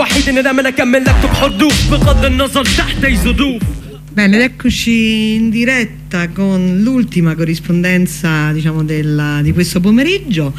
Bene, ed eccoci in diretta con l'ultima corrispondenza, diciamo, di questo pomeriggio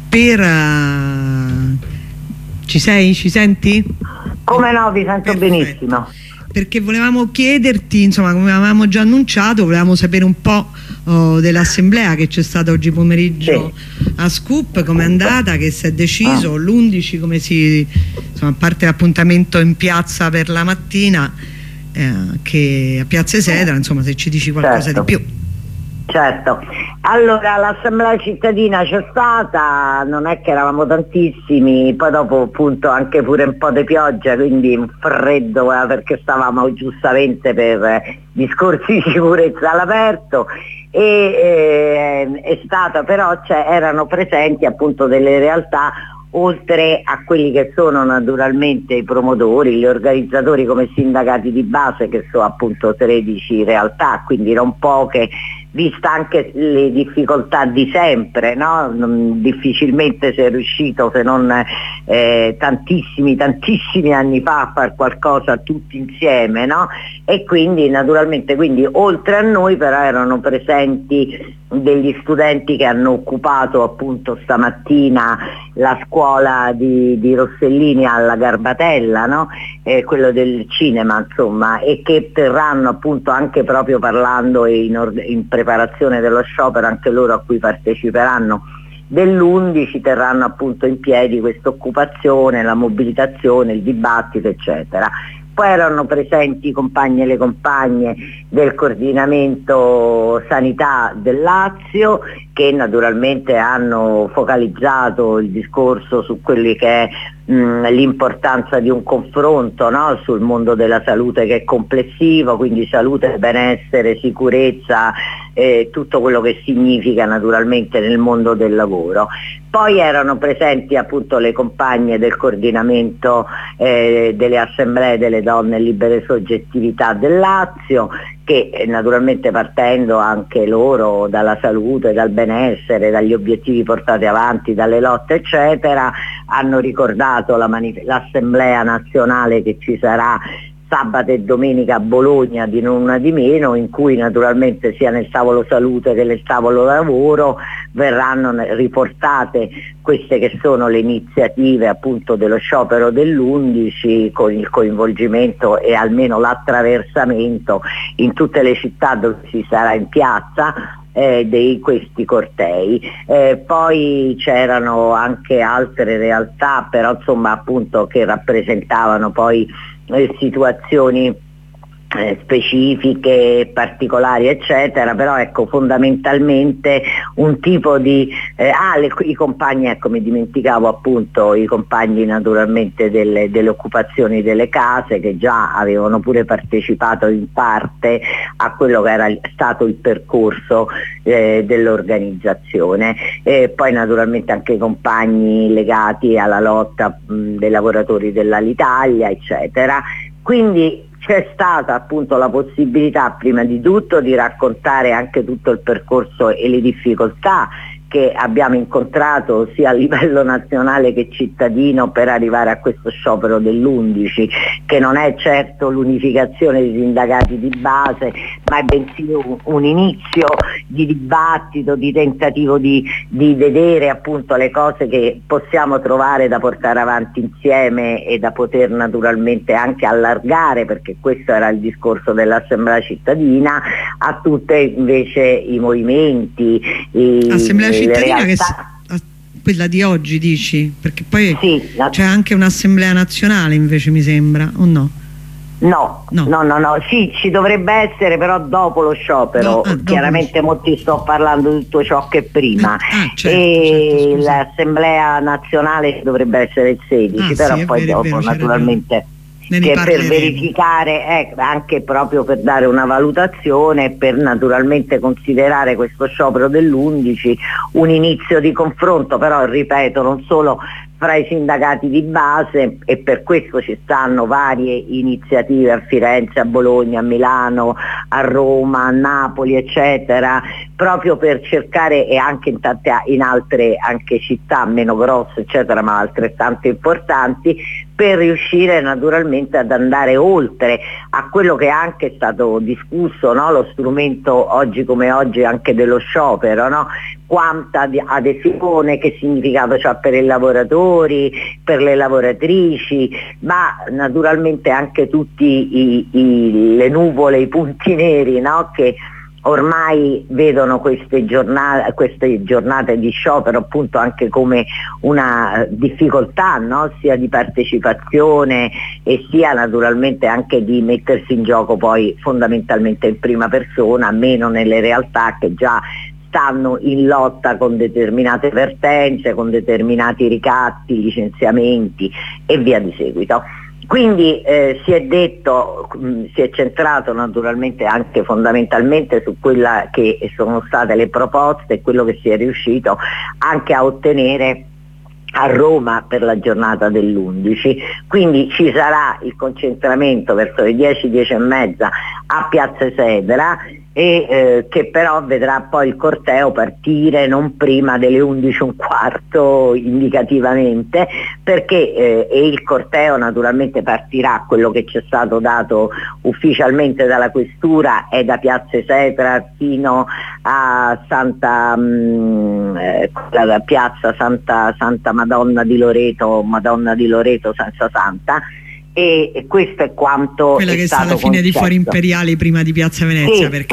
Ci sei? Ci senti? Come no, vi sento benissimo. Perché volevamo chiederti, insomma, come avevamo già annunciato, volevamo sapere un po' dell'assemblea che c'è stata oggi pomeriggio a Scoop, com'è andata, che si è deciso, l'11 come insomma, a parte l'appuntamento in piazza per la mattina, che a Piazza Esedra, insomma, se ci dici qualcosa di più. Certo, allora l'assemblea cittadina c'è stata, non è che eravamo tantissimi, poi dopo appunto anche pure un po' di pioggia, quindi un freddo, perché stavamo giustamente per discorsi di sicurezza all'aperto, e è stata però, erano presenti appunto delle realtà, oltre a quelli che sono naturalmente i promotori, gli organizzatori come sindacati di base, che sono appunto 13 realtà, quindi non poche, vista anche le difficoltà di sempre, no? Difficilmente si è riuscito, se non tantissimi anni fa, a fare qualcosa tutti insieme, no? E quindi naturalmente, oltre a noi però erano presenti degli studenti che hanno occupato appunto stamattina la scuola di Rossellini alla Garbatella, no? Quello del cinema, insomma, e che terranno appunto, anche proprio parlando in preparazione dello sciopero, anche loro a cui parteciperanno, dell'11 terranno appunto in piedi questa occupazione, la mobilitazione, il dibattito, eccetera. Poi erano presenti i compagni e le compagne del coordinamento sanità del Lazio, che naturalmente hanno focalizzato il discorso su quelli che è l'importanza di un confronto, no? Sul mondo della salute, che è complessivo, quindi salute, benessere, sicurezza, tutto quello che significa naturalmente nel mondo del lavoro. Poi erano presenti appunto le compagne del coordinamento delle assemblee delle donne libere soggettività del Lazio, che naturalmente, partendo anche loro dalla salute, dal benessere, dagli obiettivi portati avanti, dalle lotte eccetera, hanno ricordato l'assemblea nazionale che ci sarà sabato e domenica a Bologna, di non una di meno, in cui naturalmente sia nel tavolo salute che nel tavolo lavoro verranno riportate queste che sono le iniziative appunto dello sciopero dell'11, con il coinvolgimento e almeno l'attraversamento in tutte le città dove si sarà in piazza di questi cortei. Poi c'erano anche altre realtà, però insomma appunto, che rappresentavano poi situazioni specifiche, particolari eccetera, però ecco, fondamentalmente un tipo di i compagni, ecco, mi dimenticavo appunto i compagni naturalmente delle occupazioni delle case, che già avevano pure partecipato in parte a quello che era stato il percorso dell'organizzazione, poi naturalmente anche i compagni legati alla lotta dei lavoratori dell'Alitalia eccetera. Quindi c'è stata appunto la possibilità, prima di tutto, di raccontare anche tutto il percorso e le difficoltà che abbiamo incontrato sia a livello nazionale che cittadino per arrivare a questo sciopero dell'11, che non è certo l'unificazione dei sindacati di base, ma è bensì un inizio di dibattito, di tentativo di vedere appunto le cose che possiamo trovare da portare avanti insieme e da poter naturalmente anche allargare, perché questo era il discorso dell'assemblea cittadina, a tutte invece i movimenti, Assemblea cittadina, che quella di oggi dici? Perché poi sì, c'è anche un'assemblea nazionale invece, mi sembra, o no? No, sì, ci dovrebbe essere, però dopo lo sciopero, chiaramente molti sto parlando di tutto ciò che è prima, certo, l'assemblea nazionale dovrebbe essere il 16, però sì, poi dopo naturalmente che per verificare, anche proprio per dare una valutazione, per naturalmente considerare questo sciopero dell'11 un inizio di confronto, però ripeto, non solo fra i sindacati di base, e per questo ci stanno varie iniziative a Firenze, a Bologna, a Milano, a Roma, a Napoli eccetera, proprio per cercare, e anche in altre anche città meno grosse eccetera, ma altrettanto importanti, per riuscire naturalmente ad andare oltre a quello che è anche stato discusso, no? Lo strumento oggi come oggi anche dello sciopero, no? Quanta adesione, che significato c'ha per i lavoratori, per le lavoratrici, ma naturalmente anche tutti le nuvole, i punti neri, no? Che ormai vedono queste giornate di sciopero appunto anche come una difficoltà, no? Sia di partecipazione e sia naturalmente anche di mettersi in gioco poi fondamentalmente in prima persona, meno nelle realtà che già stanno in lotta con determinate vertenze, con determinati ricatti, licenziamenti e via di seguito. Quindi si è centrato naturalmente anche fondamentalmente su quella che sono state le proposte e quello che si è riuscito anche a ottenere a Roma per la giornata dell'11, quindi ci sarà il concentramento verso le 10, 10 e mezza a Piazza Esedra e che però vedrà poi il corteo partire non prima delle 11:15 indicativamente, perché e il corteo naturalmente partirà, quello che ci è stato dato ufficialmente dalla questura è da Piazza Esedra fino a la piazza Santa Madonna di Loreto senza Santa. E questo è quanto quella che è stata la fine di Fori Imperiali prima di Piazza Venezia, sì,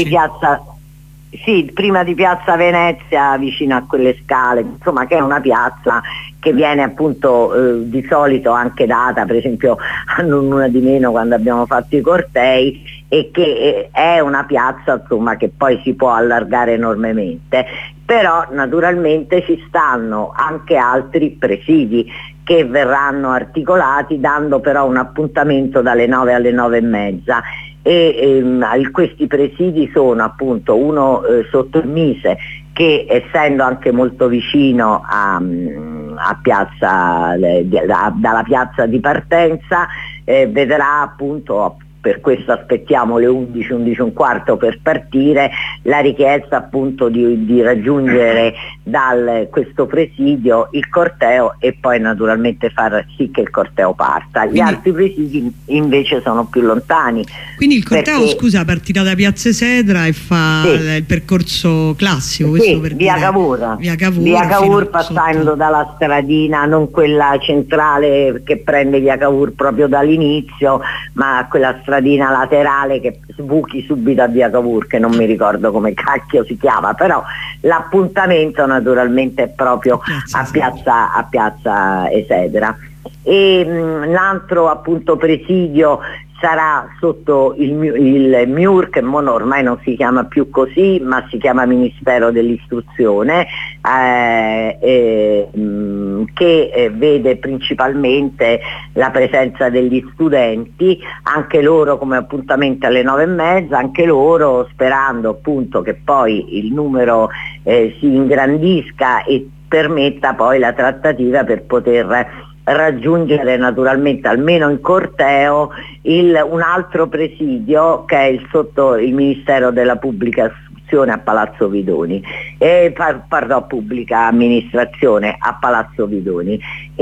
prima di Piazza Venezia, vicino a quelle scale, insomma, che è una piazza che viene appunto di solito anche data per esempio a non una di meno quando abbiamo fatto i cortei, e che è una piazza insomma che poi si può allargare enormemente, però naturalmente ci stanno anche altri presidi che verranno articolati, dando però un appuntamento dalle 9 alle 9 e mezza. Questi presidi sono appunto uno sotto il Mise, che essendo anche molto vicino a piazza, dalla piazza di partenza, vedrà appunto, per questo aspettiamo le 11, 11:15 per partire, la richiesta appunto di raggiungere questo presidio il corteo e poi naturalmente far sì che il corteo parta. Gli altri presidi invece sono più lontani. Quindi il corteo, scusa, partirà da Piazza Esedra e fa il percorso classico, questo per via Cavour, passando dalla stradina, non quella centrale che prende via Cavour proprio dall'inizio, ma quella stradina laterale che sbuchi subito a via Cavour, che non mi ricordo come cacchio si chiama, però l'appuntamento naturalmente è proprio a Piazza Esedra. E l'altro appunto presidio sarà sotto il MIUR, che ormai non si chiama più così, ma si chiama Ministero dell'Istruzione, che vede principalmente la presenza degli studenti, anche loro come appuntamento alle 9:30, anche loro sperando appunto che poi il numero si ingrandisca e permetta poi la trattativa per poter raggiungere naturalmente almeno in corteo un altro presidio che è sotto il Ministero della Pubblica Istruzione a Palazzo Vidoni, Pubblica Amministrazione a Palazzo Vidoni.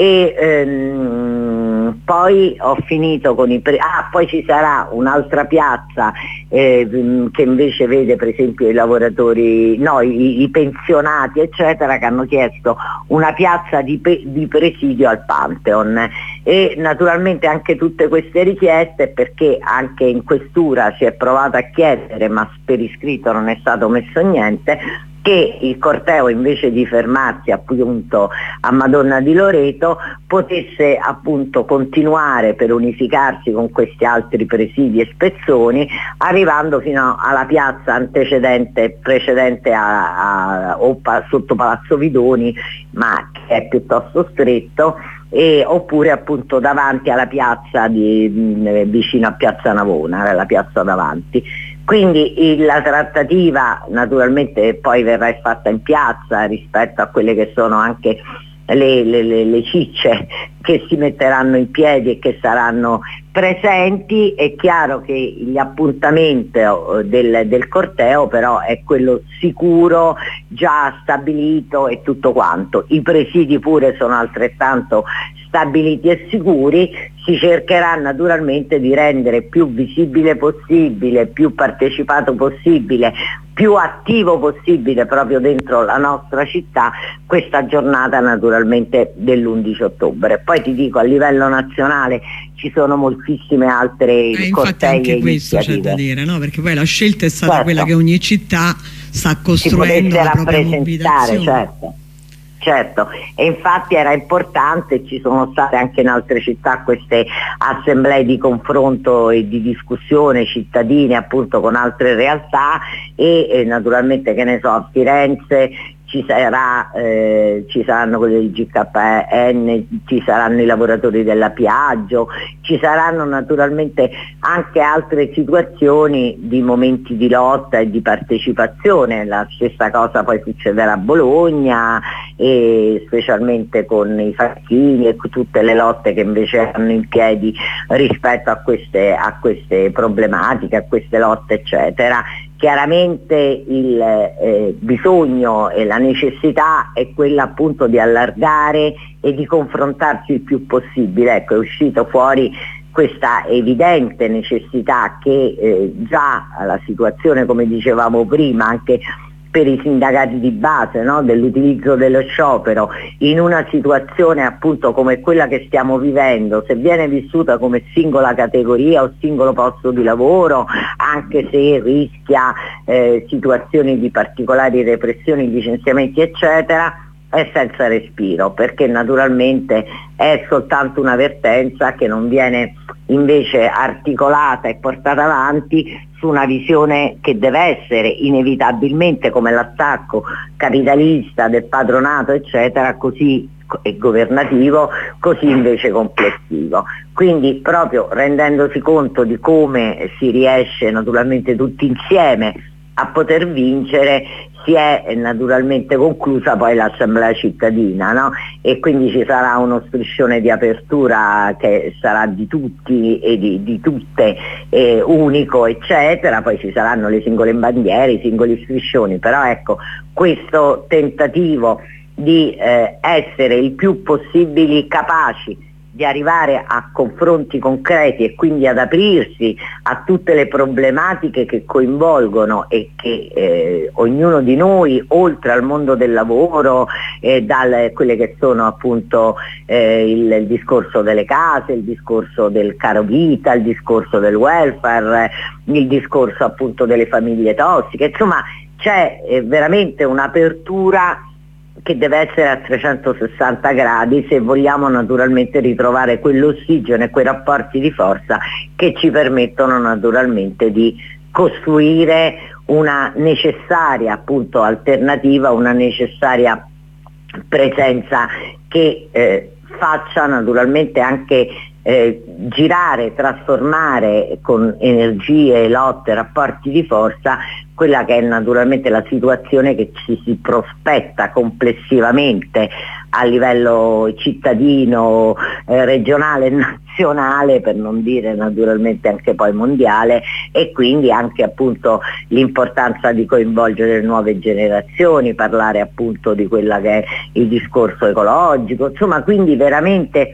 Poi ho finito con poi ci sarà un'altra piazza che invece vede per esempio i lavoratori, i pensionati eccetera, che hanno chiesto una piazza di presidio al Pantheon, e naturalmente anche tutte queste richieste, perché anche in questura si è provato a chiedere, ma per iscritto non è stato messo niente, che il corteo invece di fermarsi appunto a Madonna di Loreto potesse appunto continuare per unificarsi con questi altri presidi e spezzoni, arrivando fino alla piazza precedente sotto Palazzo Vidoni, ma che è piuttosto stretto, oppure appunto davanti alla piazza vicino a Piazza Navona, la piazza davanti. Quindi la trattativa naturalmente poi verrà fatta in piazza rispetto a quelle che sono anche le cicce che si metteranno in piedi e che saranno presenti. È chiaro che gli appuntamenti del corteo però è quello sicuro, già stabilito e tutto quanto. I presidi pure sono altrettanto stabiliti e sicuri. Si cercherà naturalmente di rendere più visibile possibile, più partecipato possibile, più attivo possibile proprio dentro la nostra città questa giornata naturalmente dell'11 ottobre. Poi ti dico, a livello nazionale ci sono moltissime altre cortei anche questo c'è da dire, no? Perché poi la scelta è stata quella che ogni città sta costruendo la propria mobilitazione. Certo, e infatti era importante, ci sono state anche in altre città queste assemblee di confronto e di discussione cittadine appunto con altre realtà e naturalmente, che ne so, a Firenze ci saranno quelli del GKN, ci saranno i lavoratori della Piaggio, ci saranno naturalmente anche altre situazioni di momenti di lotta e di partecipazione. La stessa cosa poi succederà a Bologna, e specialmente con i facchini e tutte le lotte che invece hanno in piedi rispetto a queste problematiche, a queste lotte eccetera. Chiaramente il bisogno e la necessità è quella appunto di allargare e di confrontarsi il più possibile. Ecco, è uscito fuori questa evidente necessità che già la situazione, come dicevamo prima, anche per i sindacati di base, no? Dell'utilizzo dello sciopero in una situazione appunto come quella che stiamo vivendo, se viene vissuta come singola categoria o singolo posto di lavoro, anche se rischia situazioni di particolari repressioni, licenziamenti eccetera, è senza respiro, perché naturalmente è soltanto una vertenza che non viene invece articolata e portata avanti su una visione che deve essere inevitabilmente, come l'attacco capitalista del patronato eccetera, così e governativo, così invece complessivo. Quindi proprio rendendosi conto di come si riesce naturalmente tutti insieme a poter vincere, si è naturalmente conclusa poi l'assemblea cittadina, no? E quindi ci sarà uno striscione di apertura che sarà di tutti e di tutte, unico eccetera, poi ci saranno le singole bandiere, i singoli striscioni, però ecco, questo tentativo di essere il più possibili capaci di arrivare a confronti concreti e quindi ad aprirsi a tutte le problematiche che coinvolgono e che ognuno di noi, oltre al mondo del lavoro, quelle che sono appunto il discorso delle case, il discorso del caro vita, il discorso del welfare, il discorso appunto delle famiglie tossiche, insomma c'è veramente un'apertura che deve essere a 360 gradi se vogliamo naturalmente ritrovare quell'ossigeno e quei rapporti di forza che ci permettono naturalmente di costruire una necessaria appunto alternativa, una necessaria presenza che faccia naturalmente anche girare, trasformare con energie, lotte, rapporti di forza quella che è naturalmente la situazione che ci si prospetta complessivamente a livello cittadino, regionale e nazionale, per non dire naturalmente anche poi mondiale, e quindi anche appunto l'importanza di coinvolgere le nuove generazioni, parlare appunto di quella che è il discorso ecologico, insomma, quindi veramente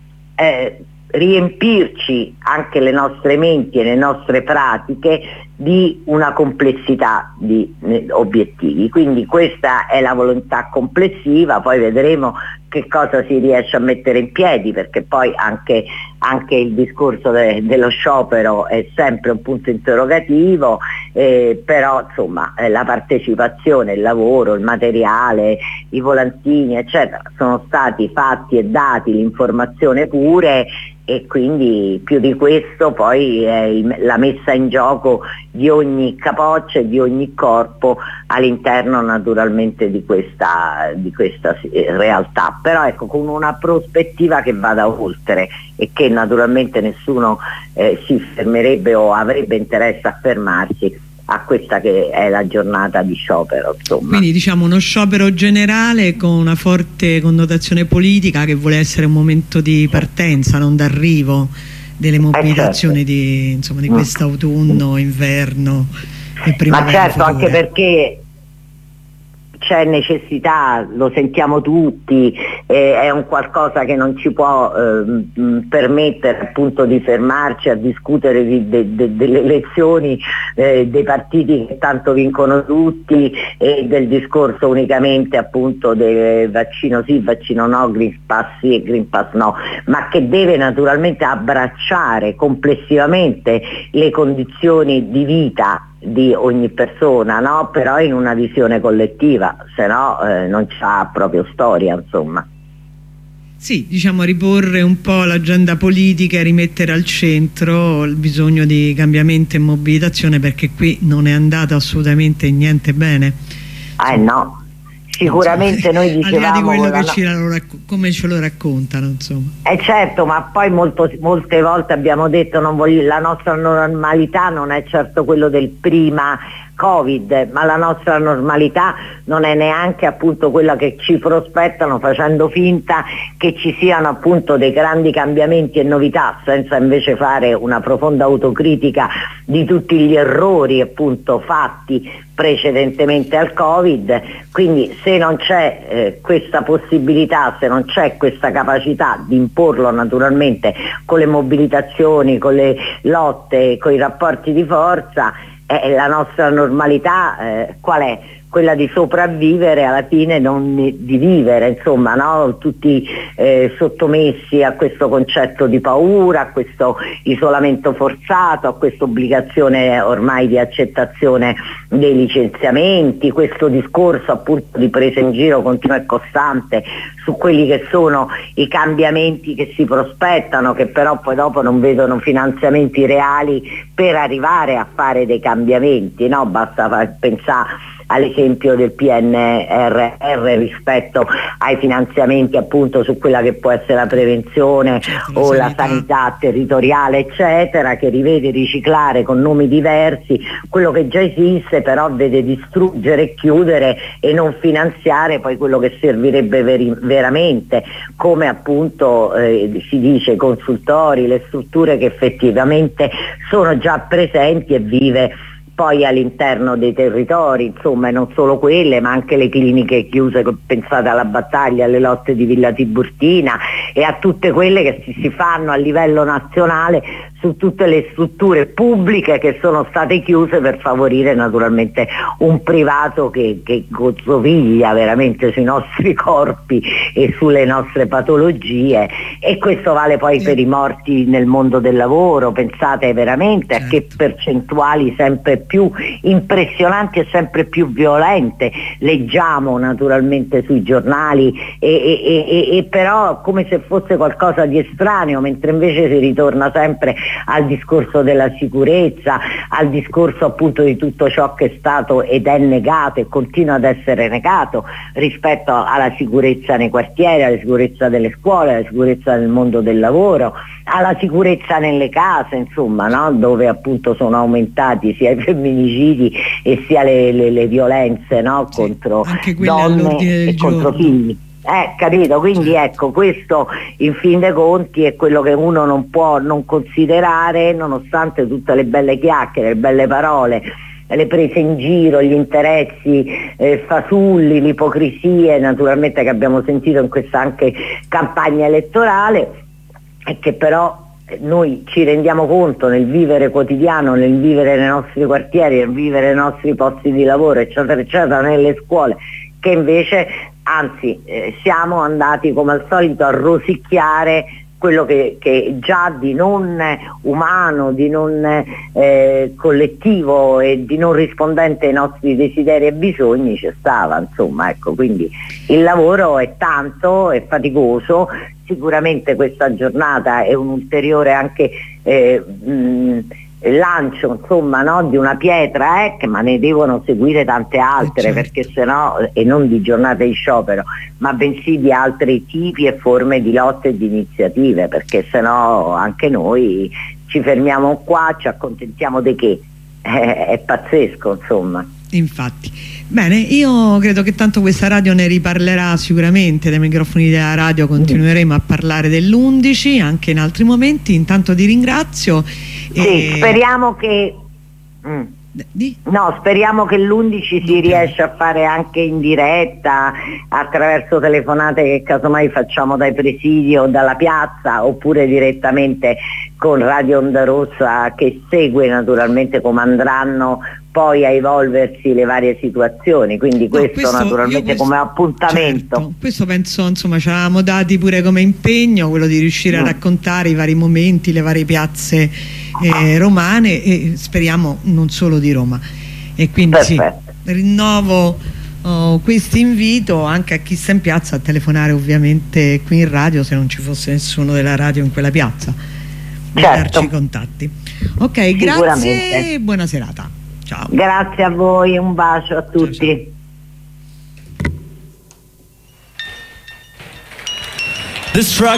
riempirci anche le nostre menti e le nostre pratiche di una complessità di obiettivi. Quindi questa è la volontà complessiva, poi vedremo che cosa si riesce a mettere in piedi, perché poi anche il discorso dello sciopero è sempre un punto interrogativo, però insomma la partecipazione, il lavoro, il materiale, i volantini eccetera sono stati fatti e dati, l'informazione pure, e quindi più di questo poi è la messa in gioco di ogni capoccia e di ogni corpo all'interno naturalmente di questa realtà, però ecco, con una prospettiva che vada oltre e che naturalmente nessuno si fermerebbe o avrebbe interesse a fermarsi a questa che è la giornata di sciopero, insomma. Quindi diciamo uno sciopero generale con una forte connotazione politica che vuole essere un momento di partenza, non d'arrivo delle mobilitazioni di quest'autunno, inverno e primavera. Ma certo, anche perché c'è necessità, lo sentiamo tutti, è un qualcosa che non ci può permettere appunto di fermarci a discutere delle elezioni dei partiti che tanto vincono tutti e del discorso unicamente appunto del vaccino sì, vaccino no, Green Pass sì e Green Pass no, ma che deve naturalmente abbracciare complessivamente le condizioni di vita di ogni persona, no? Però in una visione collettiva, se no non c'ha proprio storia, insomma. Sì, diciamo riporre un po' l'agenda politica e rimettere al centro il bisogno di cambiamento e mobilitazione, perché qui non è andato assolutamente niente bene. No. Sicuramente noi dicevamo al di là di quello che come ce lo raccontano, insomma. Certo, ma poi molte volte abbiamo detto la nostra normalità non è certo quello del prima Covid, ma la nostra normalità non è neanche appunto quella che ci prospettano, facendo finta che ci siano appunto dei grandi cambiamenti e novità, senza invece fare una profonda autocritica di tutti gli errori appunto fatti precedentemente al Covid. Quindi se non c'è questa possibilità, se non c'è questa capacità di imporlo naturalmente con le mobilitazioni, con le lotte, con i rapporti di forza, la nostra normalità qual è? Quella di sopravvivere, alla fine non di vivere, insomma, no? Tutti sottomessi a questo concetto di paura, a questo isolamento forzato, a questa obbligazione ormai di accettazione dei licenziamenti, questo discorso appunto di presa in giro continuo e costante su quelli che sono i cambiamenti che si prospettano, che però poi dopo non vedono finanziamenti reali per arrivare a fare dei cambiamenti, no? Basta pensare all'esempio del PNRR rispetto ai finanziamenti appunto su quella che può essere la prevenzione o la sanità territoriale eccetera, che rivede riciclare con nomi diversi quello che già esiste, però vede distruggere e chiudere e non finanziare poi quello che servirebbe veramente, come appunto si dice, i consultori, le strutture che effettivamente sono già presenti e vive poi all'interno dei territori, insomma, e non solo quelle, ma anche le cliniche chiuse, pensate alla battaglia, alle lotte di Villa Tiburtina e a tutte quelle che si fanno a livello nazionale su tutte le strutture pubbliche che sono state chiuse per favorire naturalmente un privato che gozzoviglia veramente sui nostri corpi e sulle nostre patologie, e questo vale poi per i morti nel mondo del lavoro. Pensate veramente a che percentuali sempre più impressionanti e sempre più violente leggiamo naturalmente sui giornali e però come se fosse qualcosa di estraneo, mentre invece si ritorna sempre al discorso della sicurezza, al discorso appunto di tutto ciò che è stato ed è negato e continua ad essere negato rispetto alla sicurezza nei quartieri, alla sicurezza delle scuole, alla sicurezza nel mondo del lavoro, alla sicurezza nelle case, insomma, no? Dove appunto sono aumentati sia i femminicidi e sia le violenze, no? Contro donne e contro figli. Capito? Quindi ecco, questo in fin dei conti è quello che uno non può non considerare, nonostante tutte le belle chiacchiere, le belle parole, le prese in giro, gli interessi fasulli, l'ipocrisia naturalmente che abbiamo sentito in questa anche campagna elettorale, e che però noi ci rendiamo conto nel vivere quotidiano, nel vivere nei nostri quartieri, nel vivere nei nostri posti di lavoro, eccetera eccetera, nelle scuole, che invece anzi siamo andati come al solito a rosicchiare quello che già di non umano, di non collettivo e di non rispondente ai nostri desideri e bisogni ci stava, insomma, ecco. Quindi il lavoro è tanto, è faticoso. Sicuramente questa giornata è un ulteriore anche lancio, insomma, no? Di una pietra, ma ne devono seguire tante altre, perché sennò, e non di giornate di sciopero, ma bensì di altri tipi e forme di lotte e di iniziative, perché sennò anche noi ci fermiamo qua, ci accontentiamo di che? È pazzesco, insomma. Infatti. Bene, io credo che tanto questa radio ne riparlerà sicuramente, dai microfoni della radio continueremo a parlare dell'11 anche in altri momenti. Intanto ti ringrazio. Sì, speriamo che... No, speriamo che l'11 si riesce a fare anche in diretta attraverso telefonate che casomai facciamo dai presidi o dalla piazza, oppure direttamente con Radio Onda Rossa, che segue naturalmente come andranno poi a evolversi le varie situazioni, quindi questo naturalmente come appuntamento. Certo, questo penso, insomma, ci avevamo dati pure come impegno quello di riuscire a raccontare i vari momenti, le varie piazze romane, e speriamo non solo di Roma. E quindi sì, rinnovo questo invito anche a chi sta in piazza a telefonare ovviamente qui in radio, se non ci fosse nessuno della radio in quella piazza, per darci i contatti. Ok, grazie e buona serata. Ciao. Grazie a voi, un bacio a tutti. Ciao, ciao.